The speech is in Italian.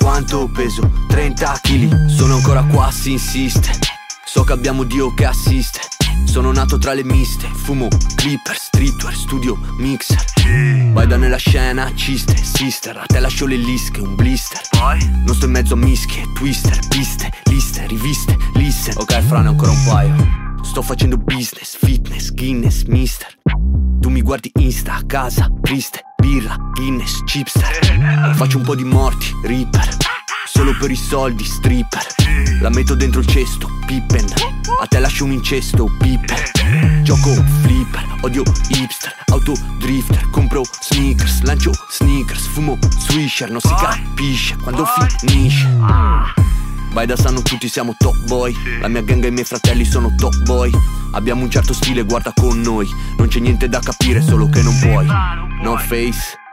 quanto peso? 30 kg. Sono ancora qua, si insiste. So che abbiamo Dio che assiste. Sono nato tra le miste. Fumo, clipper, streetwear, studio, mixer. Vai da nella scena, ciste, sister. A te lascio le lische, un blister. Non sto in mezzo a mischie, twister, piste, liste, riviste, listen. Ok, frane, ancora un paio. Sto facendo business, fitness, Guinness, mister. Tu mi guardi Insta, a casa, triste, birra, Guinness, chipster. Faccio un po' di morti, Reaper. Solo per i soldi, stripper. La metto dentro il cesto, Pippen. A te lascio un incesto, Piper. Gioco flipper, odio hipster, autodrifter. Compro sneakers, lancio sneakers. Fumo swisher, non si capisce quando finisce. Vai da sanno tutti siamo top boy. La mia gang e i miei fratelli sono top boy. Abbiamo un certo stile, guarda con noi. Non c'è niente da capire, solo che non puoi. No face